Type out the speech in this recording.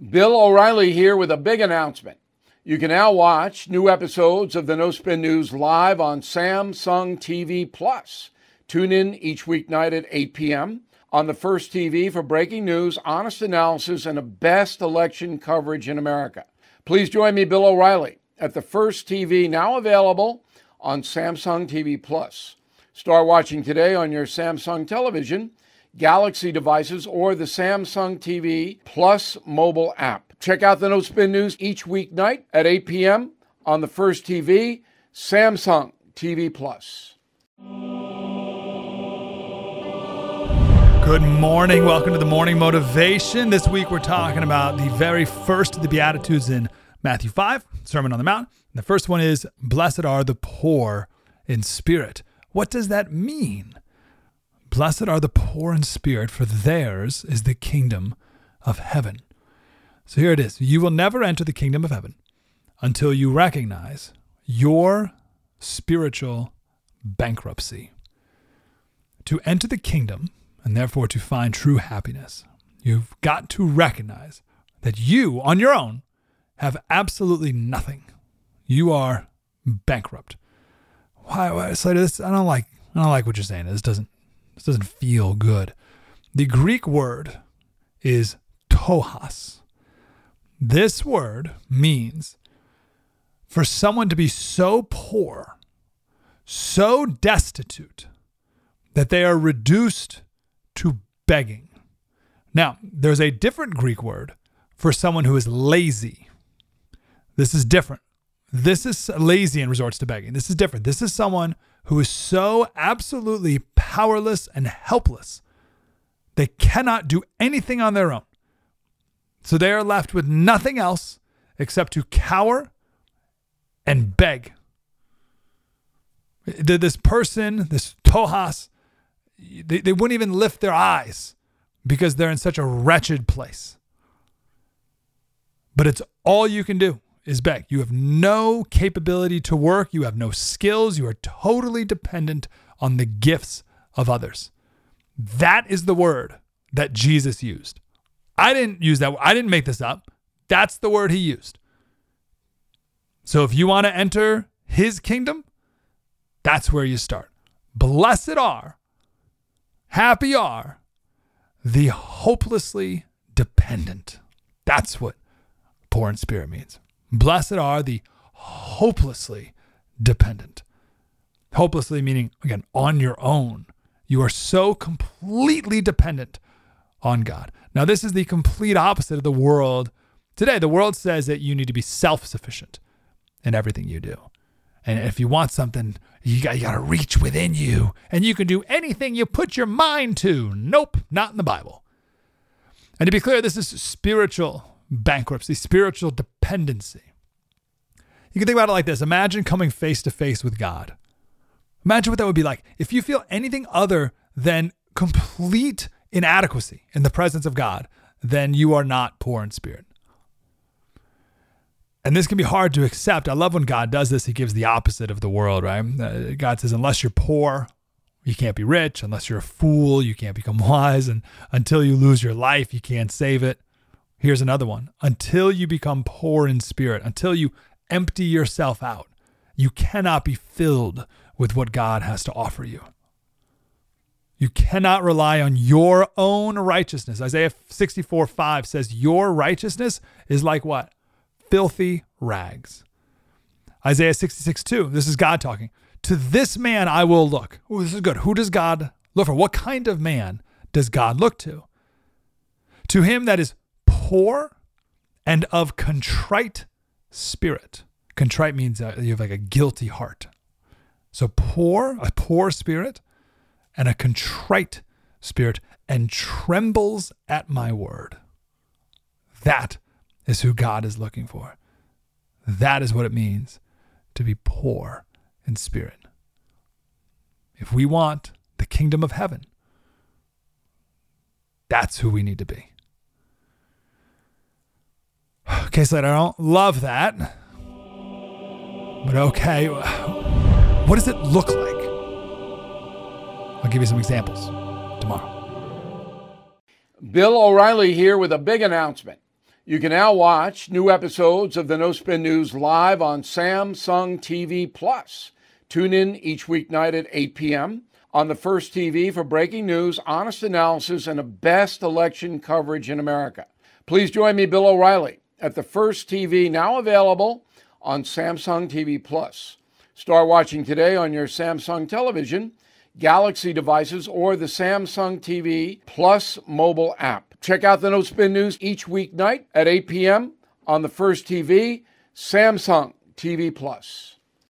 Bill O'Reilly here with a big announcement. You can now watch new episodes of the No Spin News live on Samsung TV Plus. Tune in each weeknight at 8 p.m. on the First TV for breaking news, honest analysis, and the best election coverage in America. Please join me, Bill O'Reilly, at the First TV, now available on Samsung TV Plus. Start watching today on your Samsung television, Galaxy devices, or the Samsung TV Plus mobile app. Check out the No Spin News each weeknight at 8 p.m. on the First TV, Samsung TV Plus. Good morning. Welcome to the Morning Motivation. This week we're talking about the very first of the Beatitudes in Matthew 5, Sermon on the Mount. And the first one is, blessed are the poor in spirit. What does that mean? Blessed are the poor in spirit, for theirs is the kingdom of heaven. So here it is. You will never enter the kingdom of heaven until you recognize your spiritual bankruptcy. To enter the kingdom, and therefore to find true happiness, you've got to recognize that you, on your own, have absolutely nothing. You are bankrupt. Why Slater? This I don't like what you're saying. This doesn't feel good. The Greek word is ptohos. This word means for someone to be so poor, so destitute, that they are reduced to begging. Now, there's a different Greek word for someone who is lazy. This is different. This is lazy and resorts to begging. This is different. This is someone who is so absolutely powerless and helpless, they cannot do anything on their own. So they are left with nothing else except to cower and beg. This person, this ptohos, they wouldn't even lift their eyes because they're in such a wretched place. But it's all you can do is beg. You have no capability to work. You have no skills. You are totally dependent on the gifts of others. That is the word that Jesus used. I didn't use that. I didn't make this up. That's the word he used. So if you want to enter his kingdom, that's where you start. Blessed are, happy are the hopelessly dependent. That's what poor in spirit means. Blessed are the hopelessly dependent. Hopelessly meaning, again, on your own. You are so completely dependent on God. Now, this is the complete opposite of the world today. The world says that you need to be self-sufficient in everything you do. And if you want something, you got to reach within you, and you can do anything you put your mind to. Nope, not in the Bible. And to be clear, this is spiritual bankruptcy, spiritual dependency. You can think about it like this. Imagine coming face to face with God. Imagine what that would be like. If you feel anything other than complete inadequacy in the presence of God, then you are not poor in spirit. And this can be hard to accept. I love when God does this. He gives the opposite of the world, right? God says, unless you're poor, you can't be rich. Unless you're a fool, you can't become wise. And until you lose your life, you can't save it. Here's another one. Until you become poor in spirit, until you empty yourself out, you cannot be filled with what God has to offer you. You cannot rely on your own righteousness. Isaiah 64:5 says, your righteousness is like what? Filthy rags. Isaiah 66:2, this is God talking. To this man I will look. Oh, this is good. Who does God look for? What kind of man does God look to? To him that is poor and of contrite spirit. Contrite means you have like a guilty heart. So poor, a poor spirit, and a contrite spirit, and trembles at my word. That is who God is looking for. That is what it means to be poor in spirit. If we want the kingdom of heaven, that's who we need to be. Okay, Slater, I don't love that. But okay, what does it look like? I'll give you some examples tomorrow. Bill O'Reilly here with a big announcement. You can now watch new episodes of the No Spin News live on Samsung TV Plus. Tune in each weeknight at 8 p.m. on the First TV for breaking news, honest analysis, and the best election coverage in America. Please join me, Bill O'Reilly, at the First TV, now available on Samsung TV Plus. Start watching today on your Samsung television, Galaxy devices, or the Samsung TV Plus mobile app. Check out the No Spin News each weeknight at 8 p.m. on the First TV, Samsung TV Plus.